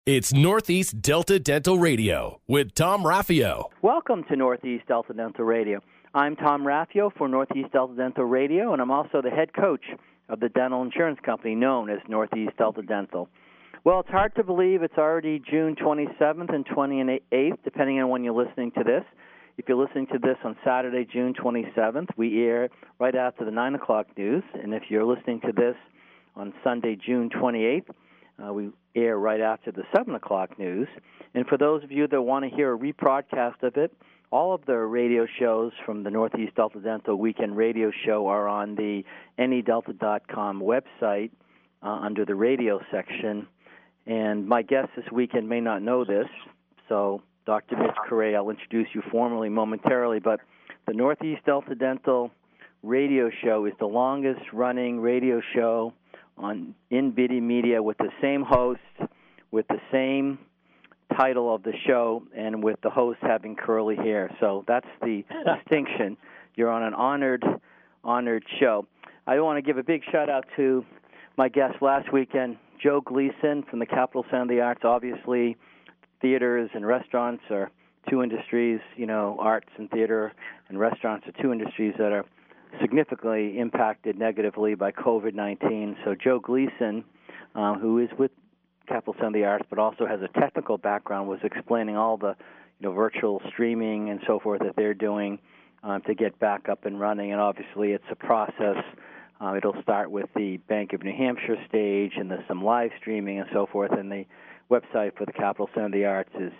It's Northeast Delta Dental Radio with Tom Raffio. Welcome to Northeast Delta Dental Radio. I'm Tom Raffio for Northeast Delta Dental Radio, and I'm also the head coach of the dental insurance company known as Northeast Delta Dental. Well, it's hard to believe it's already June 27th and 28th, depending on when you're listening to this. If you're listening to this on Saturday, June 27th, we air right after the 9 o'clock news. And if you're listening to this on Sunday, June 28th, we air right after the 7 o'clock news. And for those of you that want to hear a rebroadcast of it, all of the radio shows from the Northeast Delta Dental Weekend Radio Show are on the nedelta.com website under the radio section. And my guest this weekend may not know this, so Dr. Mitch Correa, I'll introduce you formally momentarily, but the Northeast Delta Dental Radio Show is the longest-running radio show in Biddy Media with the same host, with the same title of the show, and with the host having curly hair. So that's the distinction. You're on an honored show. I want to give a big shout-out to my guest last weekend, Joe Gleason from the Capital Center of the Arts. Obviously, theaters and restaurants are two industries, arts and theater and restaurants are two industries that are significantly impacted negatively by COVID-19. So Joe Gleason, who is with Capital Center of the Arts but also has a technical background, was explaining all the virtual streaming and so forth that they're doing to get back up and running. And obviously it's a process. It'll start with the Bank of New Hampshire stage and there's some live streaming and so forth. And the website for the Capital Center of the Arts is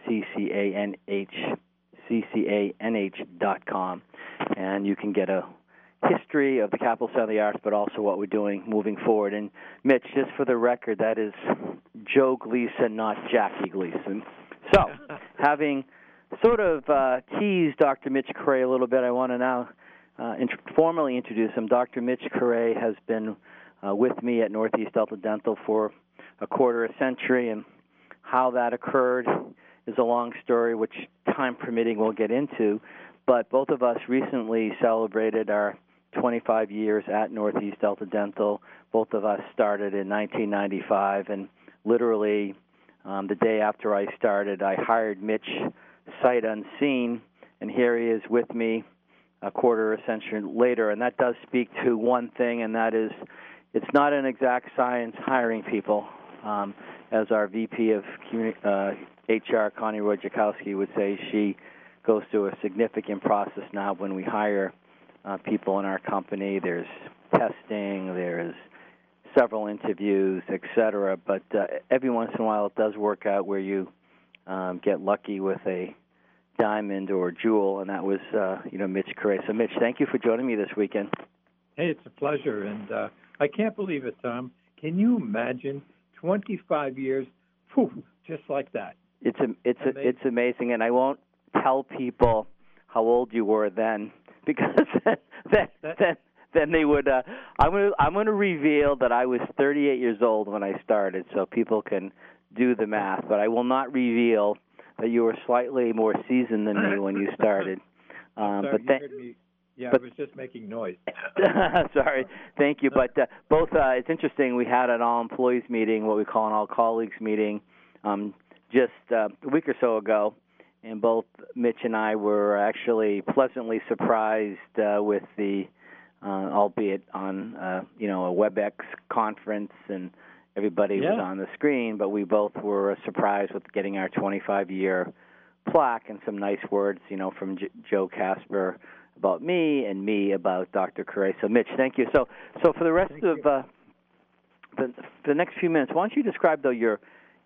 ccanh.com. And you can get a history of the Capital Center of the Arts, but also what we're doing moving forward. And Mitch, just for the record, that is Joe Gleason, not Jackie Gleason. So, having sort of teased Dr. Mitch Correa a little bit, I want to now formally introduce him. Dr. Mitch Correa has been with me at Northeast Delta Dental for a quarter of a century, and how that occurred is a long story, which time permitting we'll get into. But both of us recently celebrated our 25 years at Northeast Delta Dental. Both of us started in 1995, and literally the day after I started, I hired Mitch sight unseen, and here he is with me a quarter of a century later. And that does speak to one thing, and that is it's not an exact science hiring people. As our VP of HR, Connie Wojciechowski, would say, she goes through a significant process now when we hire people in our company. There's testing, there's several interviews, et cetera. But every once in a while it does work out where you get lucky with a diamond or a jewel, and that was, Mitch Correa. So, Mitch, thank you for joining me this weekend. Hey, it's a pleasure, and I can't believe it, Tom. Can you imagine 25 years, just like that? It's amazing, and I won't tell people how old you were then, because then they would. I'm going to reveal that I was 38 years old when I started, so people can do the math. But I will not reveal that you were slightly more seasoned than me when you started. Sorry, you heard me. Yeah, I was just making noise. Sorry, thank you. But both, it's interesting. We had an all-employees meeting, what we call an all-colleagues meeting, just a week or so ago. And both Mitch and I were actually pleasantly surprised with the, albeit on, a WebEx conference, and everybody was on the screen, but we both were surprised with getting our 25-year plaque and some nice words, from Joe Casper about me and me about Dr. Correa. So, Mitch, thank you. So for the rest of the next few minutes, why don't you describe, though, your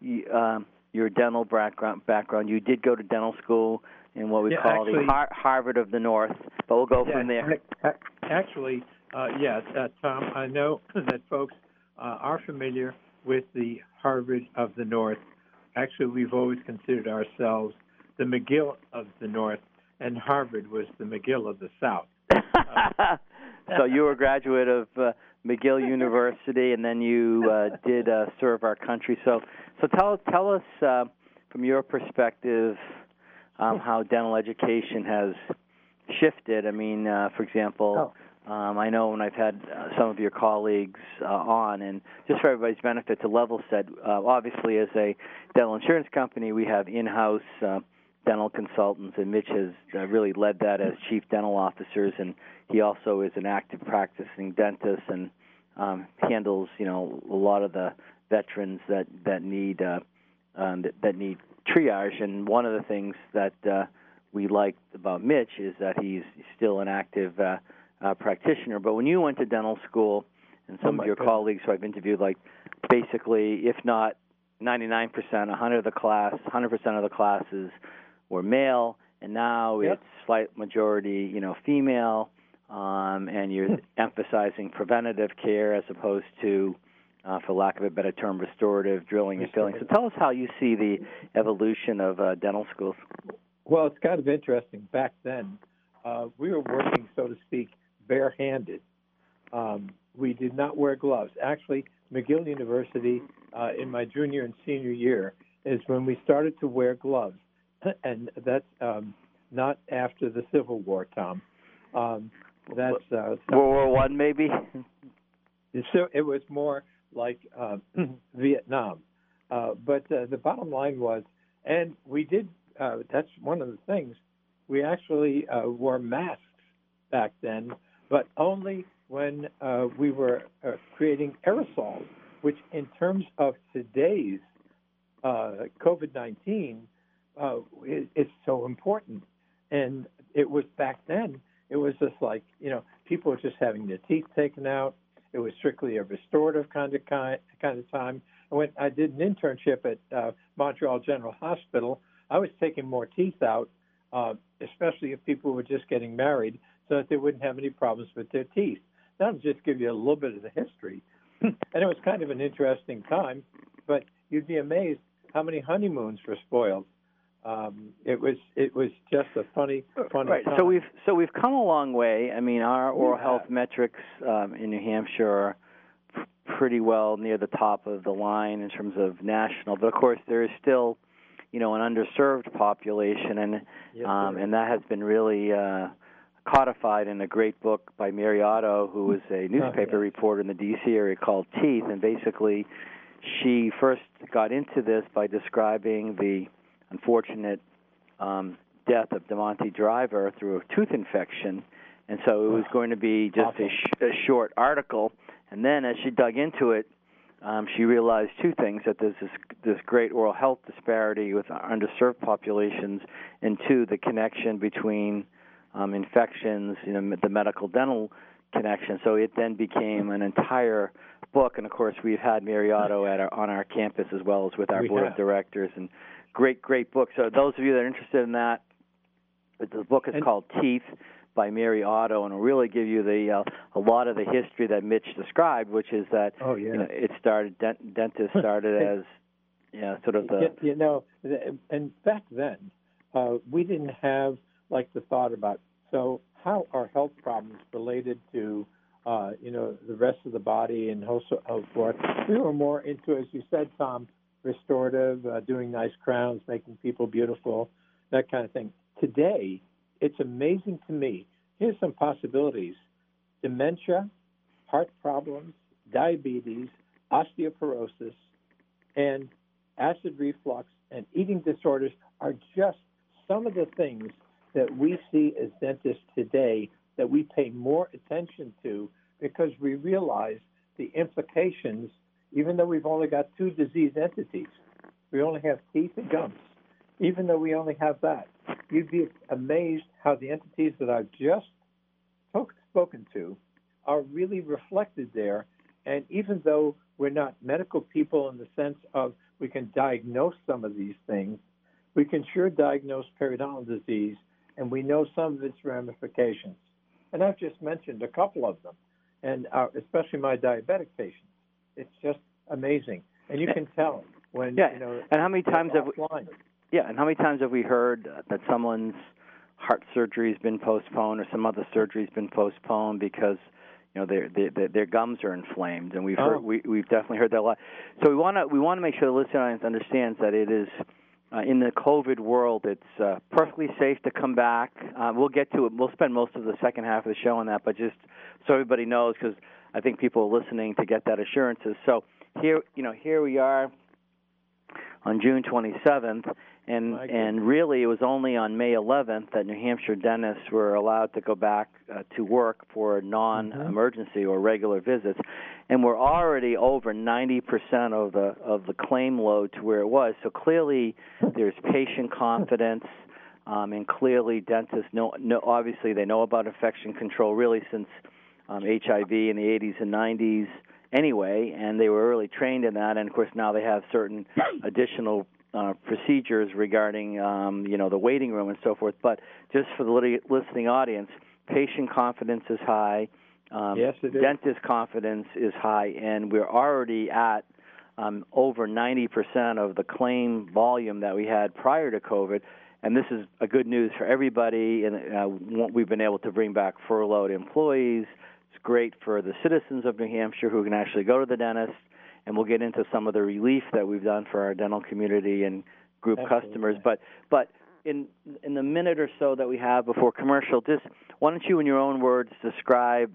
dental background. You did go to dental school in what we call the Harvard of the North, but we'll go from there. Actually, Tom, I know that folks are familiar with the Harvard of the North. Actually, we've always considered ourselves the McGill of the North, and Harvard was the McGill of the South. So you were a graduate of McGill University, and then you did serve our country. So tell us from your perspective how dental education has shifted. I mean, for example, I know when I've had some of your colleagues on, and just for everybody's benefit to level set, obviously as a dental insurance company, we have in-house dental consultants, and Mitch has really led that as chief dental officers, and he also is an active practicing dentist and handles, a lot of the veterans that need triage. And one of the things that we liked about Mitch is that he's still an active practitioner. But when you went to dental school, and some of your colleagues who I've interviewed, like basically, if not 99%, 100% of the classes were male, and now it's slight majority, female, and you're emphasizing preventative care as opposed to, for lack of a better term, restorative drilling and filling. So tell us how you see the evolution of dental schools. Well, it's kind of interesting. Back then, we were working, so to speak, barehanded. We did not wear gloves. Actually, McGill University, in my junior and senior year, is when we started to wear gloves. And that's not after the Civil War, Tom. That's World War I, maybe? So it was more like Vietnam. But the bottom line was, and we did, that's one of the things, we actually wore masks back then, but only when we were creating aerosols, which in terms of today's COVID-19, it's so important. And it was back then, it was just like, people were just having their teeth taken out. It was strictly a restorative kind of time. And when I did an internship at Montreal General Hospital, I was taking more teeth out, especially if people were just getting married, so that they wouldn't have any problems with their teeth. That'll just give you a little bit of the history. And it was kind of an interesting time, but you'd be amazed how many honeymoons were spoiled. It was just a funny right. time. So we've come a long way. I mean, our oral health metrics in New Hampshire are pretty well near the top of the line in terms of national. But of course, there is still, an underserved population, and that has been really codified in a great book by Mary Otto, who was a newspaper reporter in the D.C. area, called Teeth. And basically, she first got into this by describing the unfortunate death of DeMonte Driver through a tooth infection. And so it was going to be just a short article. And then as she dug into it, she realized two things, that there's this great oral health disparity with underserved populations, and two, the connection between infections, the medical dental connection. So it then became an entire book. And, of course, we've had Mary Otto on our campus as well as with our board of directors. And great book. So those of you that are interested in that, the book is called Teeth by Mary Otto, and will really give you a lot of the history that Mitch described, which is that it started, dentists started as sort of the... and back then, we didn't have like the thought about, so how are health problems related to, the rest of the body and so forth. We were more into, as you said, Tom, restorative, doing nice crowns, making people beautiful, that kind of thing. Today, it's amazing to me. Here's some possibilities. Dementia, heart problems, diabetes, osteoporosis, and acid reflux and eating disorders are just some of the things that we see as dentists today that we pay more attention to because we realize the implications, even though we've only got two disease entities. We only have teeth and gums. Even though we only have that, you'd be amazed how the entities that I've just spoken to are really reflected there. And even though we're not medical people in the sense of we can diagnose some of these things, we can sure diagnose periodontal disease, and we know some of its ramifications. And I've just mentioned a couple of them, and especially my diabetic patients. It's just amazing. And you can tell when, and how many times have we heard that someone's heart surgery has been postponed or some other surgery has been postponed because their gums are inflamed, and we've definitely heard that a lot. So we want to make sure the listener audience understands that it is in the COVID world, it's perfectly safe to come back. We'll get to it. We'll spend most of the second half of the show on that, but just so everybody knows, because I think people are listening to get that assurances. So here we are on June 27th, and really it was only on May 11th that New Hampshire dentists were allowed to go back to work for non-emergency or regular visits, and we're already over 90% of the claim load to where it was. So clearly there's patient confidence, and clearly dentists know obviously they know about infection control really since HIV in the 80s and 90s anyway, and they were really trained in that, and of course now they have certain additional procedures regarding the waiting room and so forth. But just for the listening audience, patient confidence is high, yes, it is. Dentist confidence is high, and we're already at over 90% of the claim volume that we had prior to COVID. And this is a good news for everybody, and we've been able to bring back furloughed employees. It's great for the citizens of New Hampshire who can actually go to the dentist, and we'll get into some of the relief that we've done for our dental community and group customers. But in the minute or so that we have before commercial, just why don't you, in your own words, describe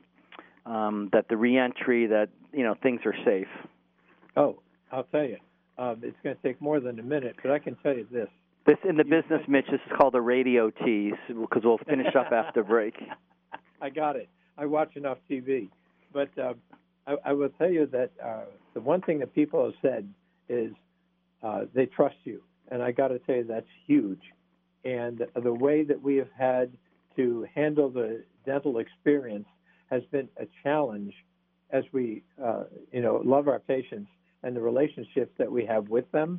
that the reentry, that things are safe. Oh, I'll tell you, it's going to take more than a minute, but I can tell you this. This in the business, Mitch, this is called a radio tease, because we'll finish up after break. I got it. I watch enough TV. But I will tell you that the one thing that people have said is they trust you. And I got to tell you, that's huge. And the way that we have had to handle the dental experience has been a challenge as we, love our patients and the relationships that we have with them.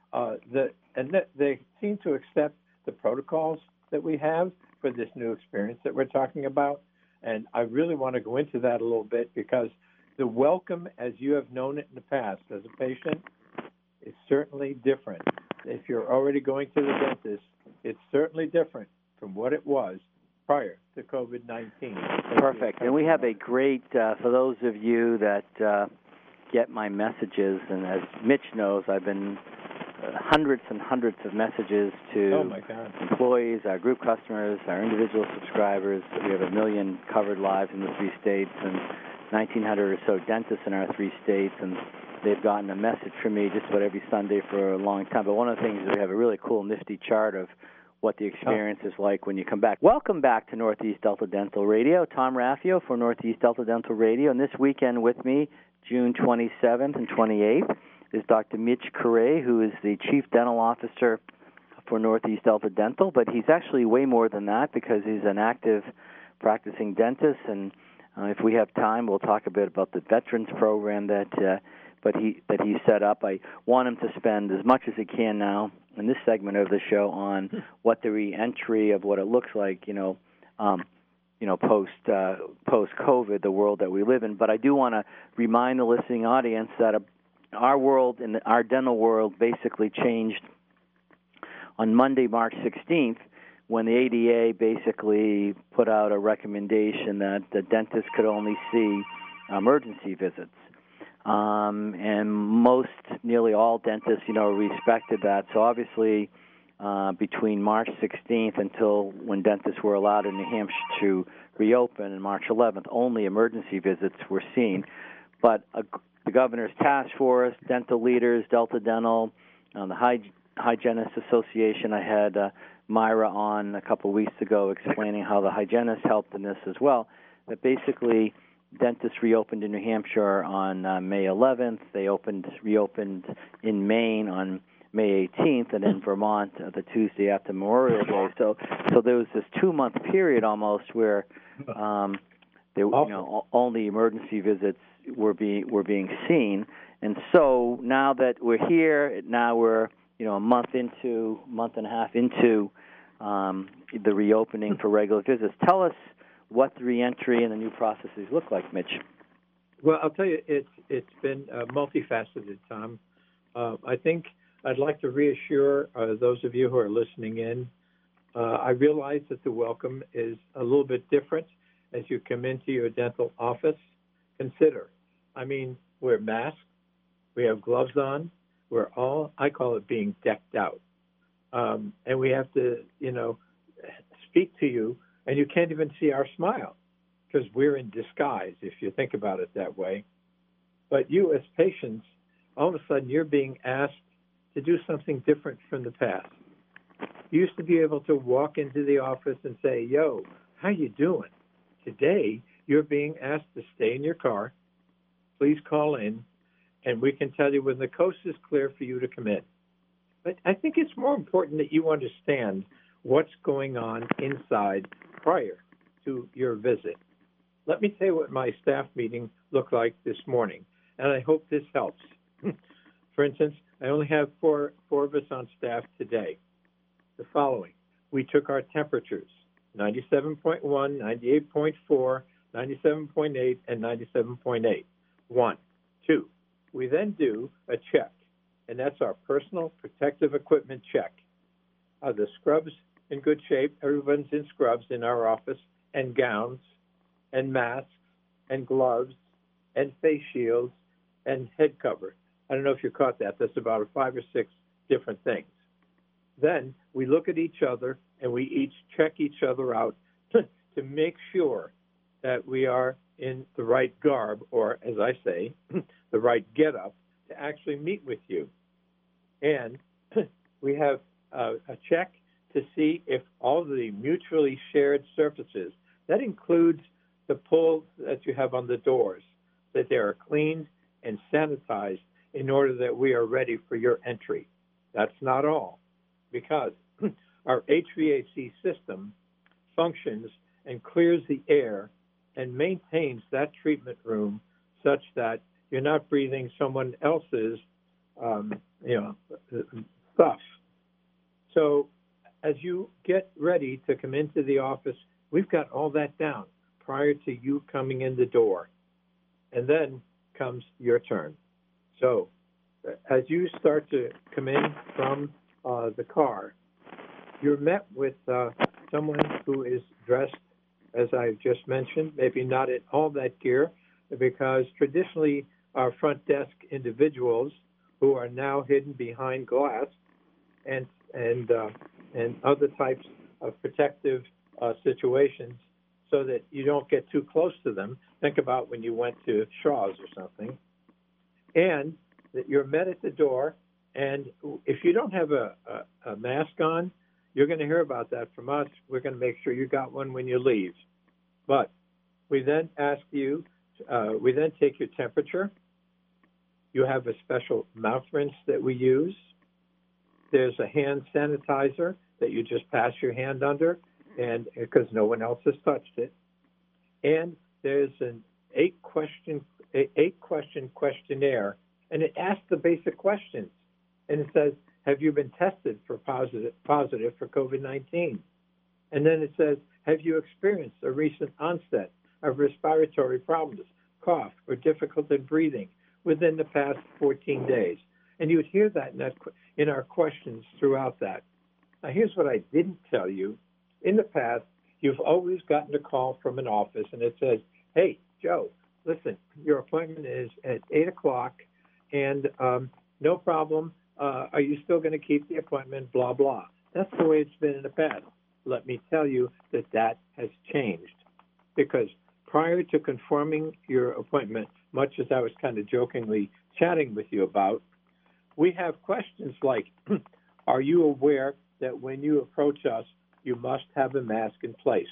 They seem to accept the protocols that we have for this new experience that we're talking about. And I really want to go into that a little bit, because the welcome, as you have known it in the past as a patient, is certainly different. If you're already going to the dentist, it's certainly different from what it was prior to COVID-19. Perfect. And we have a great, for those of you that get my messages, and as Mitch knows, I've been hundreds and hundreds of messages to employees, our group customers, our individual subscribers. We have 1 million covered lives in the 3 states and 1,900 or so dentists in our 3 states, and they've gotten a message from me just about every Sunday for a long time. But one of the things is we have a really cool, nifty chart of what the experience is like when you come back. Welcome back to Northeast Delta Dental Radio. Tom Raffio for Northeast Delta Dental Radio. And this weekend with me, June 27th and 28th, is Dr. Mitch Correa, who is the Chief Dental Officer for Northeast Delta Dental. But he's actually way more than that, because he's an active practicing dentist. And if we have time, we'll talk a bit about the Veterans Program that he set up. I want him to spend as much as he can now in this segment of the show on what the reentry of what it looks like, post-COVID, the world that we live in. But I do want to remind the listening audience that our world, and our dental world, basically changed on Monday, March 16th, when the ADA basically put out a recommendation that the dentist could only see emergency visits. And nearly all dentists, respected that. So obviously, between March 16th until when dentists were allowed in New Hampshire to reopen, and March 11th, only emergency visits were seen. But the governor's task force, dental leaders, Delta Dental, the Hygienists Association, I had Myra on a couple of weeks ago explaining how the hygienists helped in this as well, that basically dentists reopened in New Hampshire on May 11th. They reopened in Maine on May 18th, and in Vermont the Tuesday after Memorial Day. So there was this 2-month period almost where only emergency visits were being seen. And so now that we're here, now we're a month and a half into the reopening for regular visits. Tell us what the reentry and the new processes look like, Mitch. Well, I'll tell you, it's been multifaceted, Tom. I think I'd like to reassure those of you who are listening in. I realize that the welcome is a little bit different as you come into your dental office. Consider, wear masks, we have gloves on, we're all, I call it being decked out. And we have to, speak to you, and you can't even see our smile because we're in disguise, if you think about it that way. But you, as patients, all of a sudden you're being asked to do something different from the past. You used to be able to walk into the office and say, yo, how you doing? Today, you're being asked to stay in your car. Please call in, and we can tell you when the coast is clear for you to come in. But I think it's more important that you understand what's going on inside prior to your visit. Let me tell you what my staff meeting looked like this morning, and I hope this helps. For instance, I only have four of us on staff today. The following: we took our temperatures, 97.1, 98.4, 97.8, and 97.8. 1. 2. We then do a check, and that's our personal protective equipment check. Are the scrubs in good shape? Everyone's in scrubs in our office, and gowns, and masks, and gloves, and face shields, and head cover. I don't know if you caught that. That's about 5 or 6 different things. Then we look at each other, and we each check each other out to make sure that we are in the right garb, or as I say, the right get-up to actually meet with you. And we have a check to see if all the mutually shared surfaces, that includes the pulls that you have on the doors, that they are cleaned and sanitized in order that we are ready for your entry. That's not all, because our HVAC system functions and clears the air and maintains that treatment room such that you're not breathing someone else's, stuff. So as you get ready to come into the office, we've got all that down prior to you coming in the door. And then comes your turn. So as you start to come in from the car, you're met with someone who is dressed, as I've just mentioned, maybe not in all that gear, because traditionally our front desk individuals who are now hidden behind glass and other types of protective situations so that you don't get too close to them. Think about when you went to Shaw's or something. And that you're met at the door, and if you don't have a mask on, you're going to hear about that from us. We're going to make sure you got one when you leave. But we then ask you, we then take your temperature. You have a special mouth rinse that we use. There's a hand sanitizer that you just pass your hand under, and because no one else has touched it. And there's an 8-question questionnaire, and it asks the basic questions. And it says, have you been tested for positive for COVID-19? And then it says, have you experienced a recent onset of respiratory problems, cough, or difficulty breathing within the past 14 days? And you would hear that in our questions throughout that. Now, here's what I didn't tell you. In the past, you've always gotten a call from an office, and it says, hey, Joe, listen, your appointment is at 8 o'clock, and no problem. Are you still going to keep the appointment, blah, blah. That's the way it's been in the past. Let me tell you that has changed, because prior to confirming your appointment, much as I was kind of jokingly chatting with you about, we have questions like, are you aware that when you approach us, you must have a mask in place?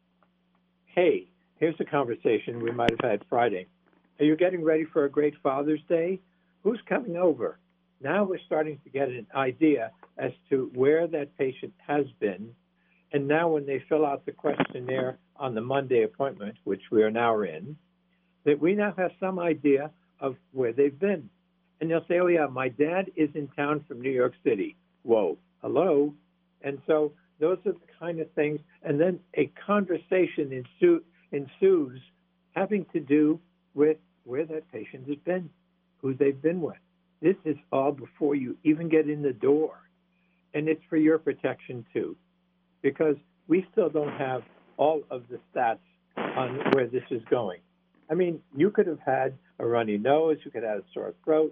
Hey, here's a conversation we might have had Friday. Are you getting ready for a great Father's Day? Who's coming over? Now we're starting to get an idea as to where that patient has been. And now when they fill out the questionnaire on the Monday appointment, which we are now in, that we now have some idea of where they've been. And they'll say, oh, yeah, my dad is in town from New York City. Whoa, hello? And so those are the kind of things. And then a conversation ensues having to do with where that patient has been, who they've been with. This is all before you even get in the door. And it's for your protection, too, because we still don't have all of the stats on where this is going. I mean, you could have had a runny nose, you could have a sore throat,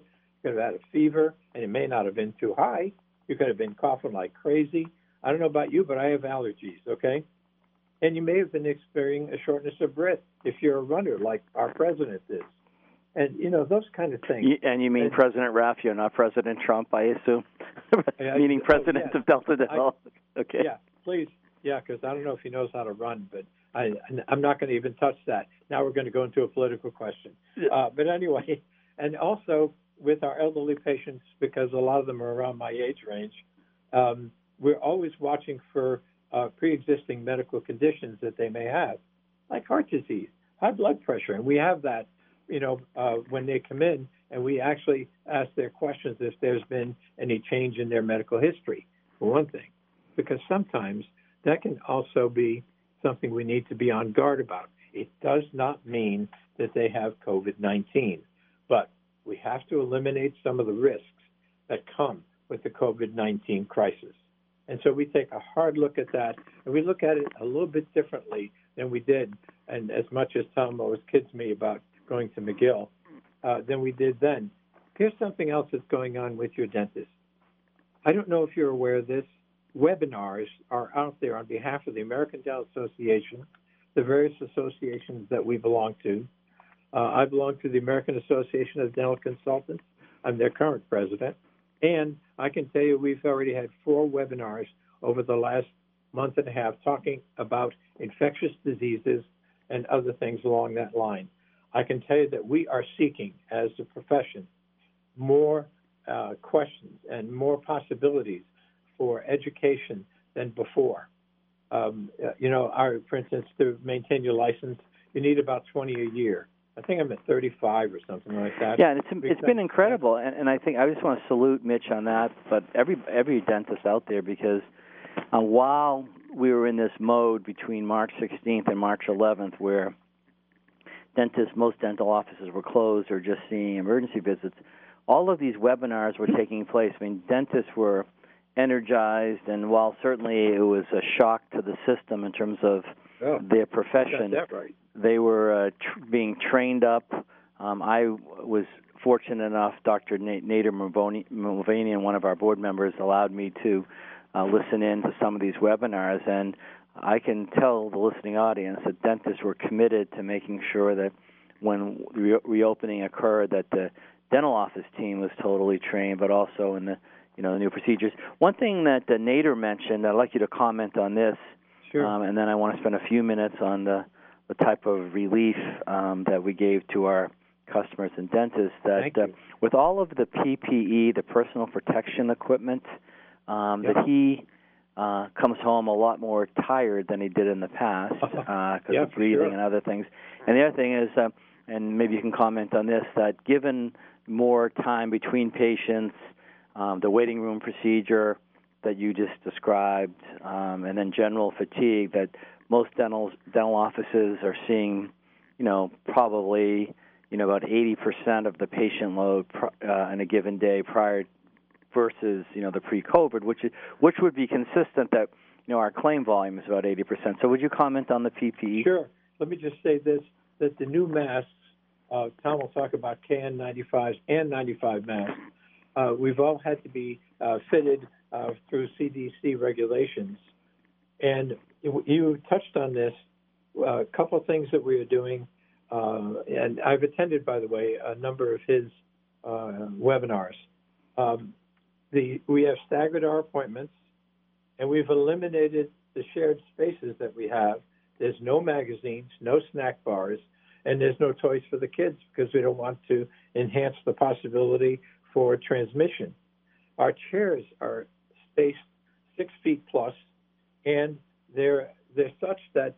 You could have had a fever, and it may not have been too high. You could have been coughing like crazy. I don't know about you, but I have allergies, okay? And you may have been experiencing a shortness of breath if you're a runner like our president is. And, those kind of things. And you mean President Raffio, not President Trump, I assume? Meaning President of Delta Dental. Okay. Yeah, please. Yeah, because I don't know if he knows how to run, but I'm not going to even touch that. Now we're going to go into a political question. But anyway, and also with our elderly patients, because a lot of them are around my age range, we're always watching for pre-existing medical conditions that they may have, like heart disease, high blood pressure. And we have that, when they come in, and we actually ask their questions if there's been any change in their medical history, for one thing, because sometimes that can also be something we need to be on guard about. It does not mean that they have COVID-19, but we have to eliminate some of the risks that come with the COVID-19 crisis. And so we take a hard look at that, and we look at it a little bit differently than we did, and as much as Tom always kids me about going to McGill, than we did then. Here's something else that's going on with your dentist. I don't know if you're aware of this. Webinars are out there on behalf of the American Dental Association, the various associations that we belong to. I belong to the American Association of Dental Consultants. I'm their current president. And I can tell you we've already had 4 webinars over the last month and a half talking about infectious diseases and other things along that line. I can tell you that we are seeking, as a profession, more questions and more possibilities for education than before. For instance, to maintain your license, you need about 20 a year. I think I'm at 35 or something like that. Yeah, and it's been incredible, and I think I just want to salute Mitch on that, but every dentist out there, because while we were in this mode between March 16th and March 11th, where most dental offices were closed or just seeing emergency visits, all of these webinars were taking place. I mean, dentists were energized, and while certainly it was a shock to the system in terms of their profession, got that right. They were being trained up. I was fortunate enough, Dr. Nader Mulvaney, one of our board members, allowed me to listen in to some of these webinars, and I can tell the listening audience that dentists were committed to making sure that when reopening occurred, that the dental office team was totally trained, but also in the new procedures. One thing that Nader mentioned, I'd like you to comment on this, sure. And then I want to spend a few minutes on the type of relief that we gave to our customers and dentists, that with all of the PPE, the personal protection equipment, that he comes home a lot more tired than he did in the past because of breathing and other things. And the other thing is, and maybe you can comment on this, that given more time between patients, the waiting room procedure that you just described, and then general fatigue, that most dental offices are seeing, probably, about 80% of the patient load in a given day prior versus, the pre-COVID, which would be consistent that, our claim volume is about 80%. So would you comment on the PPE? Sure. Let me just say this, that the new masks, Tom will talk about KN95s and 95 masks. We've all had to be fitted through CDC regulations. And you touched on this, a couple of things that we are doing. And I've attended, by the way, a number of his webinars. We have staggered our appointments, and we've eliminated the shared spaces that we have. There's no magazines, no snack bars, and there's no toys for the kids because we don't want to enhance the possibility for transmission. Our chairs are spaced 6 feet plus, and they're such that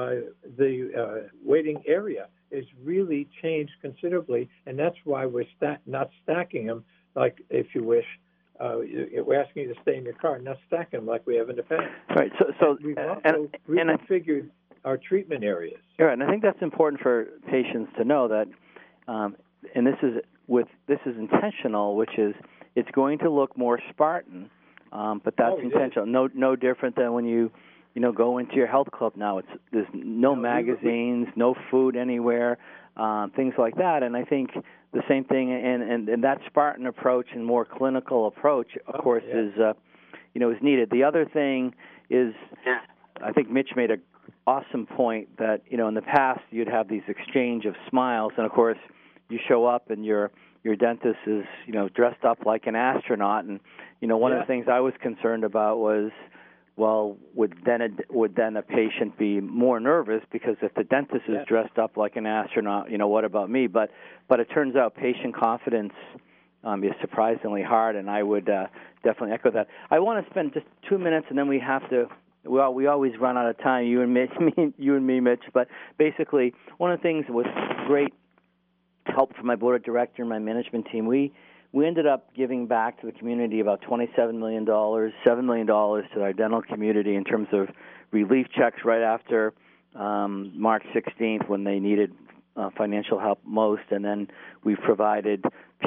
the waiting area is really changed considerably, and that's why we're not stacking them like, if you wish, we're asking you to stay in your car, not stacking them like we have in the past. Right. So we've also reconfigured our treatment areas. Right, and I think that's important for patients to know that, and this is intentional, which is it's going to look more Spartan, but that's intentional. No different than when you go into your health club now. There's no magazines, no food anywhere, things like that. And I think the same thing, and that Spartan approach and more clinical approach, of course, is needed. The other thing is, I think Mitch made an awesome point that, in the past you'd have these exchange of smiles, and of course you show up and your dentist is, dressed up like an astronaut, and one of the things I was concerned about was, well, would then a patient be more nervous because if the dentist is dressed up like an astronaut, what about me? But it turns out patient confidence is surprisingly hard, and I would definitely echo that. I want to spend just 2 minutes, and then we have to. We always run out of time, you and me, Mitch. But basically, one of the things with great help from my board of directors and my management team, we ended up giving back to the community about $27 million, $7 million to our dental community in terms of relief checks right after March 16th when they needed financial help most, and then we've provided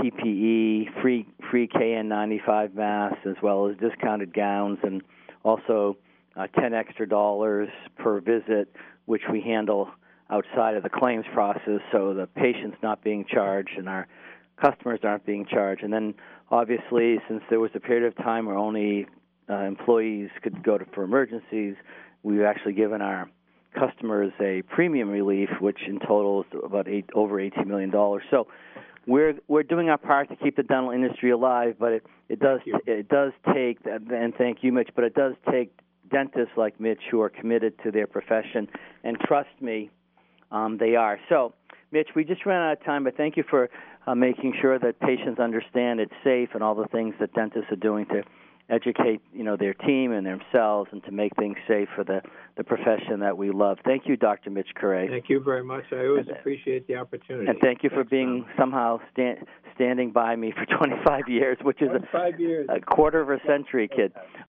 PPE, free KN95 masks, as well as discounted gowns, and also $10 extra per visit, which we handle outside of the claims process, so the patient's not being charged and our customers aren't being charged. And then, obviously, since there was a period of time where only employees could go for emergencies, we've actually given our customers a premium relief, which in total is about over $18 million. So we're doing our part to keep the dental industry alive, but it does take, and thank you, Mitch, but it does take dentists like Mitch who are committed to their profession, and trust me, they are. So, Mitch, we just ran out of time, but thank you for making sure that patients understand it's safe and all the things that dentists are doing to educate, their team and themselves and to make things safe for the profession that we love. Thank you, Dr. Mitch Correa. Thank you very much. I always appreciate the opportunity. And thank you for being somehow standing by me for 25 years, which is a quarter of a century, kid.